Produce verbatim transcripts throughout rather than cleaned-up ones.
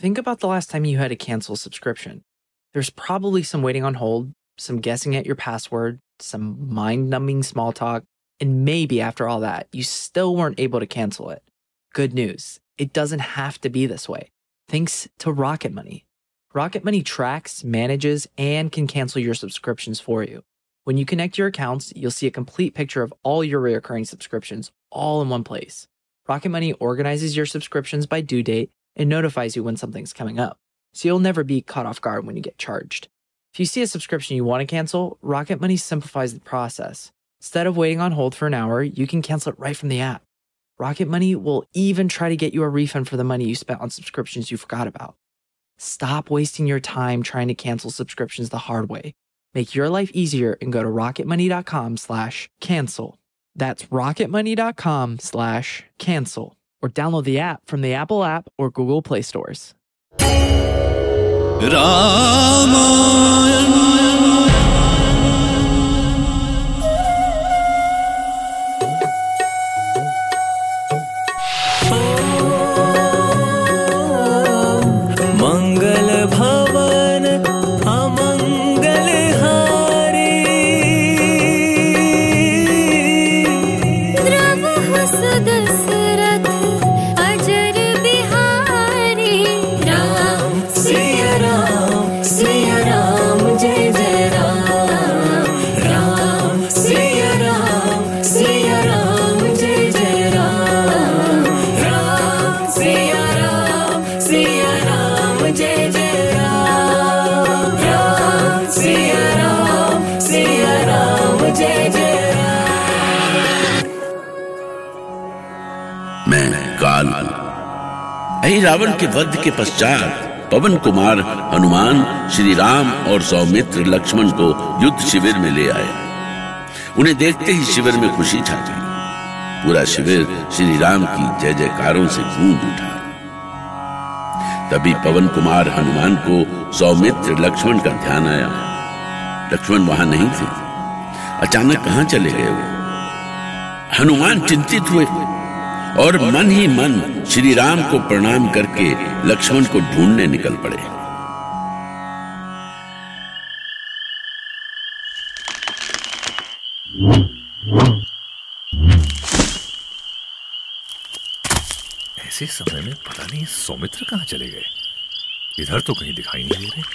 think about the last time you had to cancel a subscription. There's probably some waiting on hold, some guessing at your password, some mind-numbing small talk, and maybe after all that, you still weren't able to cancel it. Good news, it doesn't have to be this way. Thanks to Rocket Money. Rocket Money tracks, manages, and can cancel your subscriptions for you. When you connect your accounts, you'll see a complete picture of all your recurring subscriptions all in one place. Rocket Money organizes your subscriptions by due date and notifies you when something's coming up, so you'll never be caught off guard when you get charged. If you see a subscription you want to cancel, Rocket Money simplifies the process. Instead of waiting on hold for an hour, you can cancel it right from the app. Rocket Money will even try to get you a refund for the money you spent on subscriptions you forgot about. Stop wasting your time trying to cancel subscriptions the hard way. Make your life easier and go to rocketmoney.com slash cancel. That's rocketmoney.com slash cancel. Or download the app from the Apple app or Google Play stores. Ravan के वध के पश्चात पवन कुमार हनुमान श्री राम और सौमित्र लक्ष्मण को युद्ध शिविर में ले आए। उन्हें देखते ही शिविर में खुशी छा गई। पूरा शिविर श्री राम की जय जयकारों से गूंज उठा। तभी पवन कुमार हनुमान को सौमित्र लक्ष्मण का ध्यान आया। लक्ष्मण वहां नहीं थे। अचानक कहां चले गए वो? हनुमान चिंतित हुए और मन ही मन श्री राम को प्रणाम करके लक्ष्मण को ढूंढने निकल पड़े। ऐसे समय में पता नहीं सौमित्र कहां चले गए। इधर तो कहीं दिखाई नहीं दे रहे।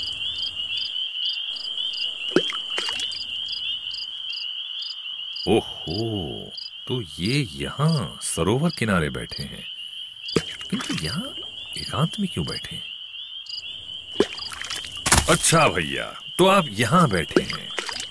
ओहो, तो ये यहाँ सरोवर किनारे बैठे हैं, किंतु यहाँ एकांत में क्यों बैठे हैं? अच्छा भैया, तो आप यहाँ बैठे हैं।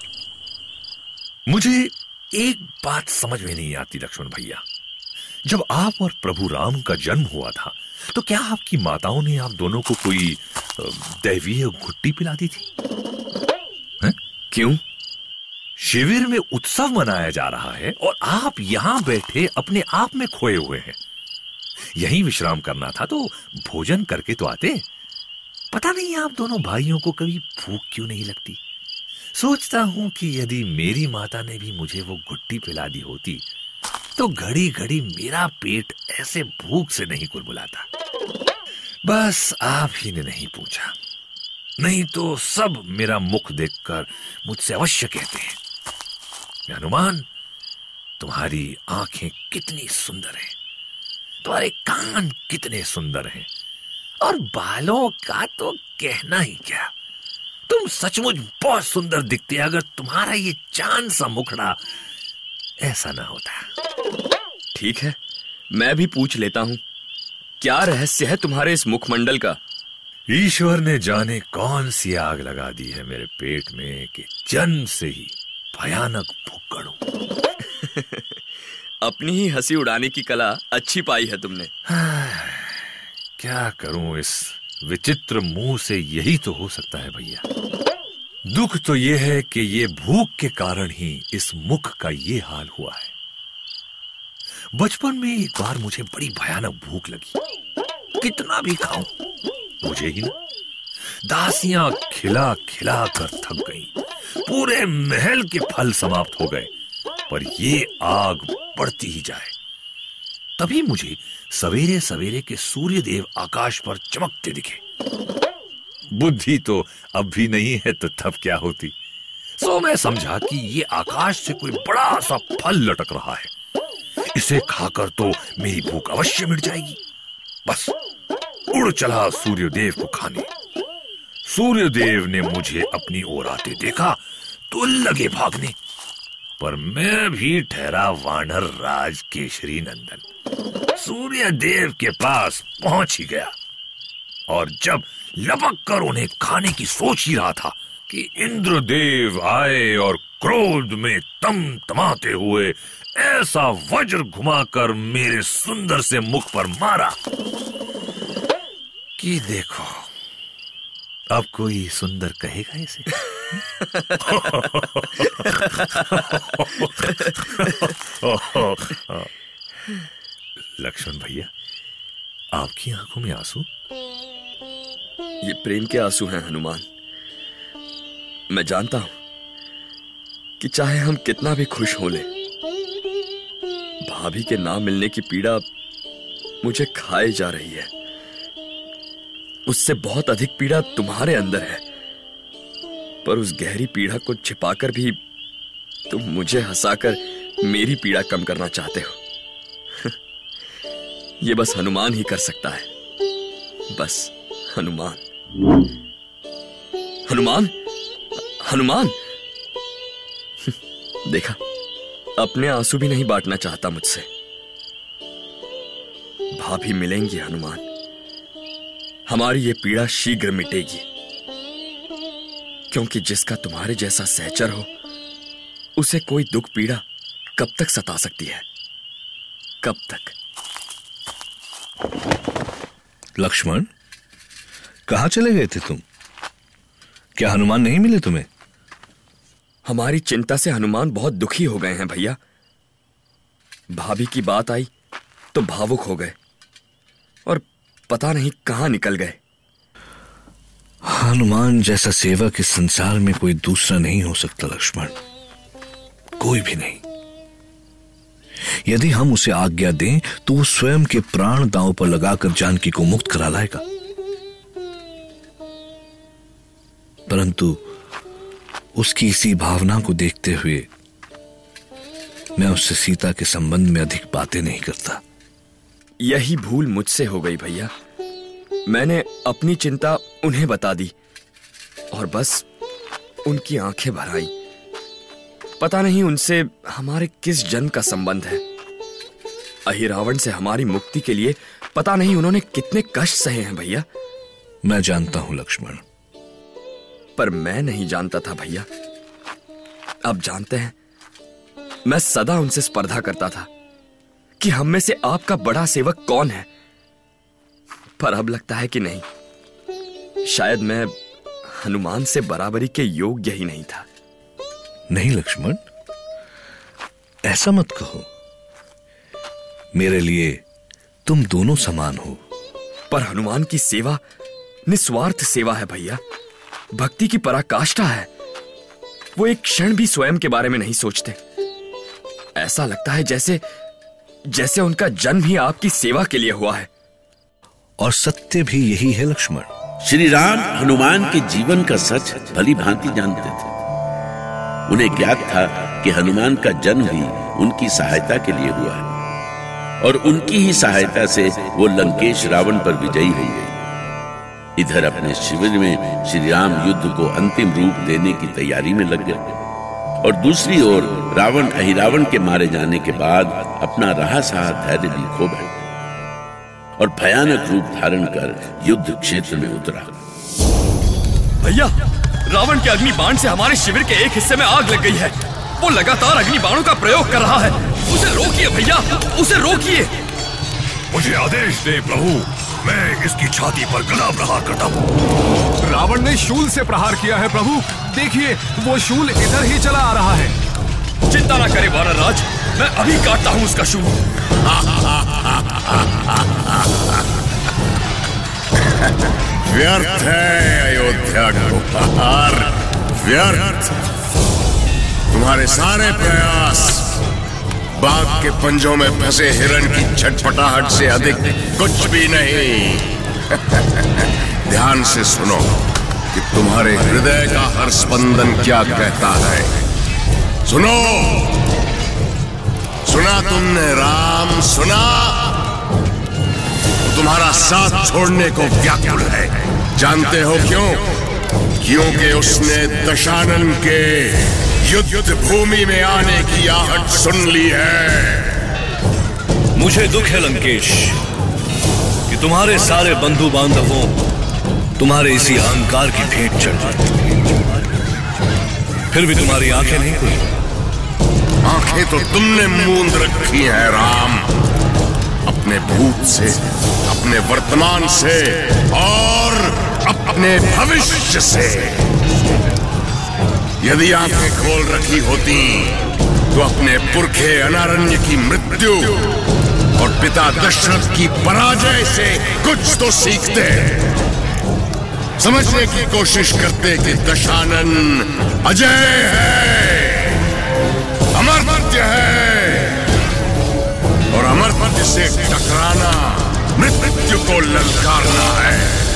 मुझे एक बात समझ में नहीं आती लक्ष्मण भैया। जब आप और प्रभु राम का जन्म हुआ था, तो क्या आपकी माताओं ने आप दोनों को कोई दैवीय घुट्टी पिला दी थी? है? क्यों? शिविर में उत्सव मनाया जा रहा है और आप यहां बैठे अपने आप में खोए हुए हैं। यहीं विश्राम करना था तो भोजन करके तो आते। पता नहीं आप दोनों भाइयों को कभी भूख क्यों नहीं लगती। सोचता हूं कि यदि मेरी माता ने भी मुझे वो घुट्टी पिला दी होती तो घड़ी घड़ी मेरा पेट ऐसे भूख से नहीं कुलबुलाता। बस आप ही ने नहीं पूछा, नहीं तो सब मेरा मुख देखकर मुझसे अवश्य कहते हैं, हनुमान तुम्हारी आंखें कितनी सुंदर हैं, तुम्हारे कान कितने सुंदर हैं, और बालों का तो कहना ही क्या। तुम सचमुच बहुत सुंदर दिखते अगर तुम्हारा ये चांद सा मुखड़ा ऐसा ना होता। ठीक है, मैं भी पूछ लेता हूं, क्या रहस्य है तुम्हारे इस मुखमंडल का? ईश्वर ने जाने कौन सी आग लगा दी है मेरे पेट में कि जन्म से ही भयानक भुक्कड़ हूं। अपनी ही हंसी उड़ाने की कला अच्छी पाई है तुमने। क्या करूं, इस विचित्र मुंह से यही तो हो सकता है भैया। दुख तो यह है कि ये भूख के कारण ही इस मुख का ये हाल हुआ है। बचपन में एक बार मुझे बड़ी भयानक भूख लगी। कितना भी खाऊं मुझे ही ना। दासियां खिला खिला कर थक गईं। पूरे महल के फल समाप्त हो गए, पर ये आग बढ़ती ही जाए। तभी मुझे सवेरे सवेरे के सूर्यदेव आकाश पर चमकते दिखे। बुद्धि तो अब भी नहीं है तो तब क्या होती। सो मैं समझा कि ये आकाश से कोई बड़ा सा फल लटक रहा है, इसे खाकर तो मेरी भूख अवश्य मिट जाएगी। बस उड़ चला सूर्यदेव को खाने। सूर्यदेव ने मुझे अपनी ओर आते देखा तो लगे भागने, पर मैं भी ठहरा वानर राज केशरी नंदन सूर्यदेव के पास पहुंच ही गया। और जब लपक कर उन्हें खाने की सोच ही रहा था कि इंद्रदेव आए और क्रोध में तम तमाते हुए ऐसा वज्र घुमाकर मेरे सुंदर से मुख पर मारा कि देखो अब कोई सुंदर कहेगा इसे। लक्ष्मण भैया, आपकी आंखों में आंसू? ये प्रेम के आंसू हैं हनुमान। मैं जानता हूं कि चाहे हम कितना भी खुश हो ले, भाभी के ना मिलने की पीड़ा मुझे खाए जा रही है। उससे बहुत अधिक पीड़ा तुम्हारे अंदर है, पर उस गहरी पीड़ा को छिपाकर भी तुम मुझे हंसाकर मेरी पीड़ा कम करना चाहते हो। ये बस हनुमान ही कर सकता है, बस हनुमान। हनुमान हनुमान देखा, अपने आंसू भी नहीं बांटना चाहता मुझसे। भाभी मिलेंगी हनुमान, हमारी ये पीड़ा शीघ्र मिटेगी, क्योंकि जिसका तुम्हारे जैसा सहचर हो उसे कोई दुख पीड़ा कब तक सता सकती है, कब तक। लक्ष्मण, कहां चले गए थे तुम? क्या हनुमान नहीं मिले तुम्हें? हमारी चिंता से हनुमान बहुत दुखी हो गए हैं भैया। भाभी की बात आई तो भावुक हो गए और पता नहीं कहां निकल गए। हनुमान जैसा सेवक इस संसार में कोई दूसरा नहीं हो सकता लक्ष्मण, कोई भी नहीं। यदि हम उसे आज्ञा दें तो वो स्वयं के प्राण दांव पर लगाकर जानकी को मुक्त करा लाएगा, परंतु उसकी इसी भावना को देखते हुए मैं उससे सीता के संबंध में अधिक बातें नहीं करता। यही भूल मुझसे हो गई भैया। मैंने अपनी चिंता उन्हें बता दी और बस उनकी आंखें भर आई। पता नहीं उनसे हमारे किस जन्म का संबंध है। अहिरावण से हमारी मुक्ति के लिए पता नहीं उन्होंने कितने कष्ट सहे हैं भैया। मैं जानता हूं लक्ष्मण, पर मैं नहीं जानता था भैया। अब जानते हैं, मैं सदा उनसे स्पर्धा करता था कि हम में से आपका बड़ा सेवक कौन है, पर अब लगता है कि नहीं, शायद मैं हनुमान से बराबरी के योग्य ही नहीं था। नहीं लक्ष्मण, ऐसा मत कहो। मेरे लिए तुम दोनों समान हो। पर हनुमान की सेवा निस्वार्थ सेवा है भैया, भक्ति की पराकाष्ठा है। वो एक क्षण भी स्वयं के बारे में नहीं सोचते। ऐसा लगता है जैसे जैसे उनका जन्म ही आपकी सेवा के लिए हुआ है। और सत्य भी यही है लक्ष्मण। श्री राम हनुमान के जीवन का सच भली भांति जानते थे। उन्हें ज्ञात था कि हनुमान का जन्म ही उनकी सहायता के लिए हुआ है और उनकी ही सहायता से वो लंकेश रावण पर विजयी होंगे। इधर अपने शिविर में श्री राम युद्ध को अंतिम रूप देने की तैयारी में लग गए और दूसरी ओर रावण अहिरावण के मारे जाने के बाद अपना रहा सहा धैर्य भी खो बैठा और भयानक रूप धारण कर युद्ध क्षेत्र में उतरा। भैया, रावण के अग्नि बाण से हमारे शिविर के एक हिस्से में आग लग गई है। वो लगातार अग्नि बाणों का प्रयोग कर रहा है। उसे रोकिए भैया, उसे रोकिए। मुझे आदेश दे प्रभु, मैं इसकी छाती पर गदा प्रहार करता हूँ। रावण ने शूल से प्रहार किया है प्रभु, देखिए वो शूल इधर ही चला आ रहा है। चिंता ना करे वानर राज, मैं अभी काटता हूँ उसका शूल। व्यर्थ है अयोध्या गोपाल, व्यर्थ। तुम्हारे सारे प्रयास बाघ के पंजों में फंसे हिरण की छटपटाहट से अधिक कुछ भी नहीं। ध्यान से सुनो कि तुम्हारे हृदय का हर स्पंदन क्या कहता है। सुनो, सुना तुमने राम, सुना? तुम्हारा साथ छोड़ने को व्याकुल है। जानते हो क्यों? क्योंकि उसने दशानन के युद्ध भूमि में आने की आहट सुन ली है। मुझे दुख है लंकेश कि तुम्हारे सारे बंधु बांधवों तुम्हारे इसी अहंकार की भेंट चढ़ जाती, फिर भी तुम्हारी आंखें नहीं खुली। आंखें तो तुमने मूंद रखी हैं राम, अपने भूत से, अपने वर्तमान से और अपने भविष्य से। यदि आंखें खोल रखी होती तो अपने पुरखे अनारण्य की मृत्यु और पिता दशरथ की पराजय से कुछ तो सीखते, समझने की कोशिश करते कि दशानन अजय है, अमर्त्य है, और अमर्त्य से टकराना मृत्यु को ललकारना है।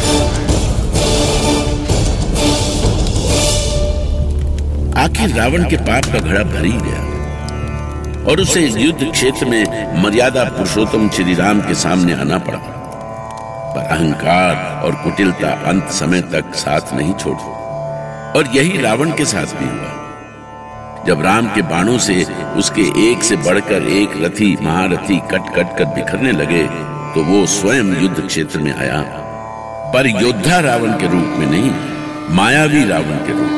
आखिर रावण के पाप का घड़ा भर ही गया और उसे युद्ध क्षेत्र में मर्यादा पुरुषोत्तम श्री राम के सामने आना पड़ा। पर अहंकार और कुटिलता अंत समय तक साथ नहीं छोड़ी, और यही रावण के साथ भी हुआ। जब राम के बाणों से उसके एक से बढ़कर एक रथी महारथी कट कट कर बिखरने लगे तो वो स्वयं युद्ध क्षेत्र में आया, पर योद्धा रावण के रूप में नहीं, मायावी रावण के रूप में।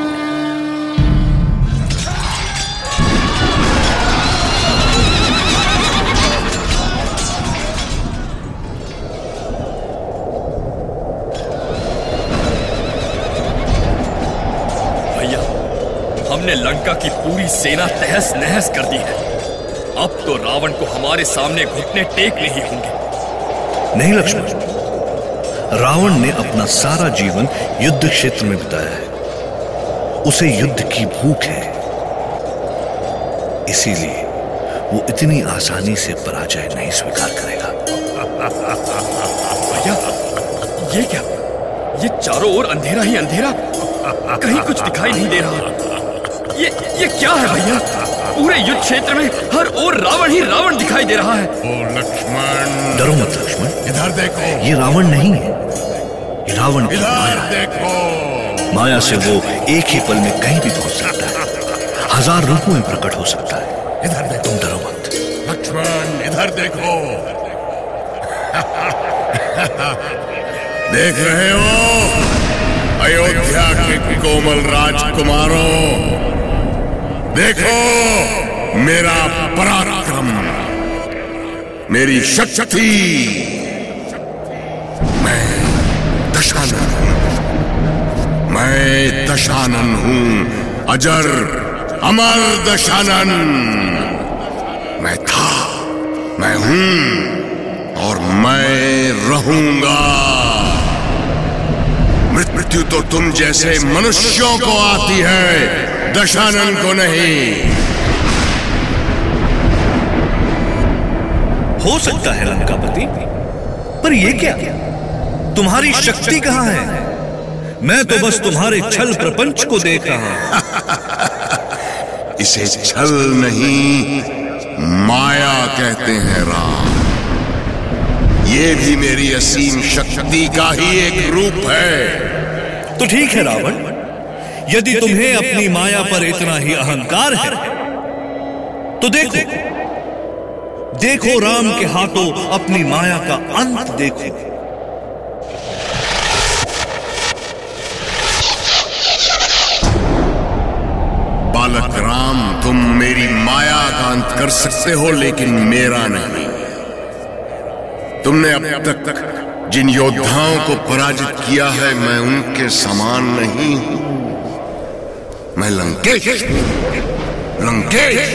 हमने लंका की पूरी सेना तहस नहस कर दी है। अब तो रावण को हमारे सामने घुटने टेकने ही होंगे। नहीं लक्ष्मण, रावण ने अपना सारा जीवन युद्ध क्षेत्र में बिताया है। उसे युद्ध की भूख है, इसीलिए वो इतनी आसानी से पराजय नहीं स्वीकार करेगा। भैया, ये क्या? ये चारों ओर अंधेरा ही अंधेरा, कहीं कुछ दिखाई नहीं दे रहा। ये ये क्या है भैया? पूरे युद्ध क्षेत्र में हर ओर रावण ही रावण दिखाई दे रहा है। ओ लक्ष्मण, डरो मत लक्ष्मण, इधर देखो। ये रावण नहीं है, ये रावण की माया इधर देखो। माया से वो एक ही पल में कहीं भी पहुंच सकता है, हजार रूपों में प्रकट हो सकता है। इधर देखो। तुम डरो मत लक्ष्मण, इधर देखो। देख रहे हो अयोध्या के कोमल राजकुमारों, देखो मेरा पराक्रम, मेरी शक्ति। मैं दशानन हूं, मैं दशानन हूं, अजर अमर दशानन। मैं था, मैं हूं और मैं रहूंगा। मृत्यु तो तुम जैसे मनुष्यों को आती है, दशानन को नहीं। हो सकता है लंकापति, पर ये क्या? तुम्हारी शक्ति कहां है? मैं तो बस तुम्हारे छल प्रपंच को देख रहा हूं। इसे छल नहीं, माया कहते हैं राम। ये भी मेरी असीम शक्ति का ही एक रूप है। तो ठीक है रावण, यदि तुम्हें अपनी माया पर इतना ही अहंकार है तो देखो, देखो राम के हाथों अपनी माया का अंत देखो। बालक राम, तुम मेरी माया का अंत कर सकते हो, लेकिन मेरा नहीं। तुमने अब तक जिन योद्धाओं को पराजित किया है, मैं उनके समान नहीं हूं। मैं लंकेश, लंकेश,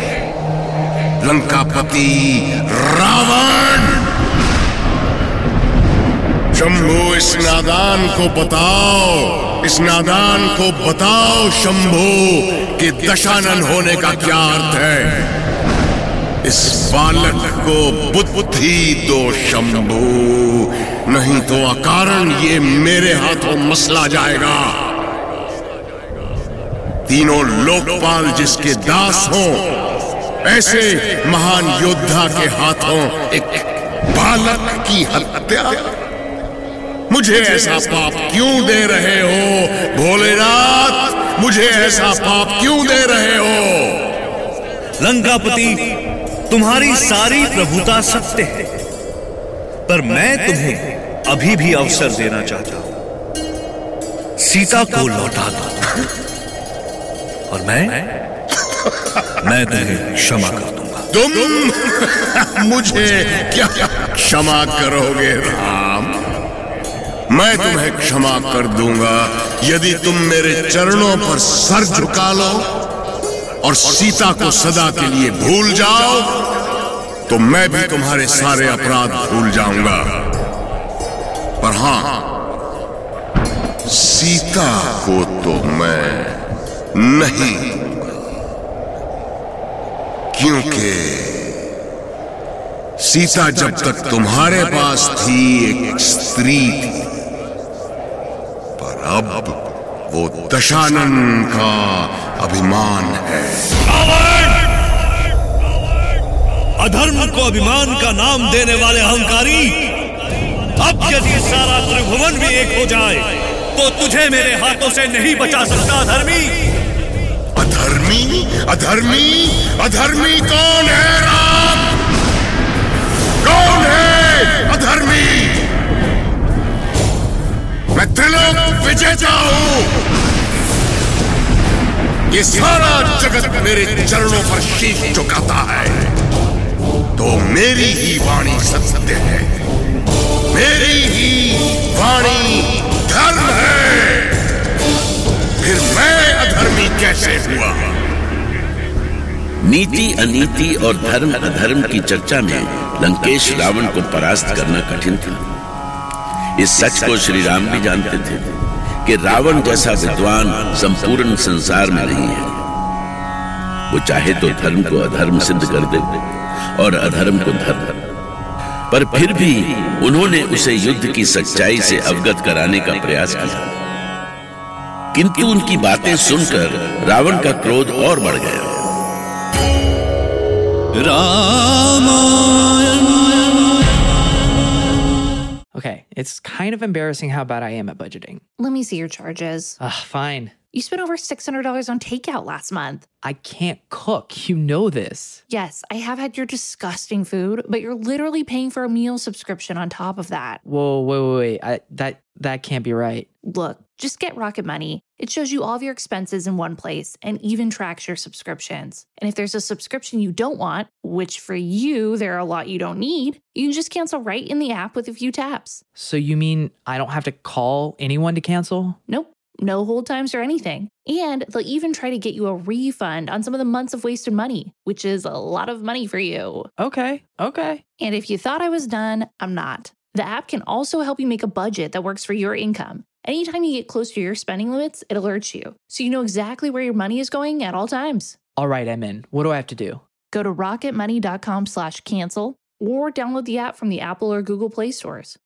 लंकापति रावण। शंभु, इस नादान को बताओ, इस नादान को बताओ शंभु कि दशानन होने का क्या अर्थ है। इस बालक को बुद्धि दो शंभू, नहीं तो अकारण ये मेरे हाथों मसला जाएगा। तीनों लोकपाल जिसके दास हों, ऐसे महान योद्धा के हाथों एक बालक की हत्या। मुझे ऐसा पाप क्यों दे रहे हो भोलेनाथ? मुझे ऐसा पाप क्यों दे रहे हो? लंकापति, तुम्हारी सारी प्रभुता सत्य है, पर मैं तुम्हें अभी भी अवसर देना चाहता हूं। सीता को लौटा दो और मैं मैं तुम्हें क्षमा कर दूंगा। तुम मुझे क्या क्षमा करोगे राम? मैं तुम्हें क्षमा कर दूंगा यदि तुम मेरे चरणों पर सर झुका लो और सीता को सदा के लिए भूल जाओ, तो मैं भी तुम्हारे सारे अपराध भूल जाऊंगा। पर हां, सीता को तो मैं नहीं, क्योंकि सीता जब तक तुम्हारे पास थी एक स्त्री थी, पर अब वो दशानन का अभिमान है। अधर्म को अभिमान का नाम देने वाले अहंकारी, अब यदि सारा त्रिभुवन भी एक हो जाए तो तुझे मेरे हाथों से नहीं बचा सकता अधर्मी। अधर्मी? अधर्मी? अधर्मी कौन है राम? कौन है अधर्मी? मैं त्रिलोक विजेता हूं। ये सारा जगत मेरे चरणों पर शीश झुकाता है, तो मेरी ही वाणी सत्य है, मेरी ही वाणी धर्म है। फिर मैं अधर्मी कैसे हुआ? नीति अनीति और धर्म अधर्म की चर्चा में लंकेश रावण को परास्त करना कठिन था। इस सच को श्री राम भी जानते थे कि रावण जैसा विद्वान संपूर्ण संसार में नहीं है। वो चाहे तो धर्म को अधर्म सिद्ध कर दे और अधर्म को धर्म, पर फिर भी उन्होंने उसे युद्ध की सच्चाई से अवगत कराने का प्रयास किया। किंतु उनकी बातें सुनकर रावण का क्रोध और बढ़ गया। Okay, it's kind of embarrassing how bad I am at budgeting. Let me see your charges. Ugh, fine. You spent over six hundred dollars on takeout last month. I can't cook. You know this. Yes, I have had your disgusting food, but you're literally paying for a meal subscription on top of that. Whoa, wait, wait, wait. I, that, that can't be right. Look, just get Rocket Money. It shows you all of your expenses in one place and even tracks your subscriptions. And if there's a subscription you don't want, which for you, there are a lot you don't need, you can just cancel right in the app with a few taps. So you mean I don't have to call anyone to cancel? Nope. No hold times or anything. And they'll even try to get you a refund on some of the months of wasted money, which is a lot of money for you. Okay, okay. And if you thought I was done, I'm not. The app can also help you make a budget that works for your income. Anytime you get close to your spending limits, it alerts you, so you know exactly where your money is going at all times. All right, I'm in. What do I have to do? Go to rocketmoney.com slash cancel or download the app from the Apple or Google Play stores.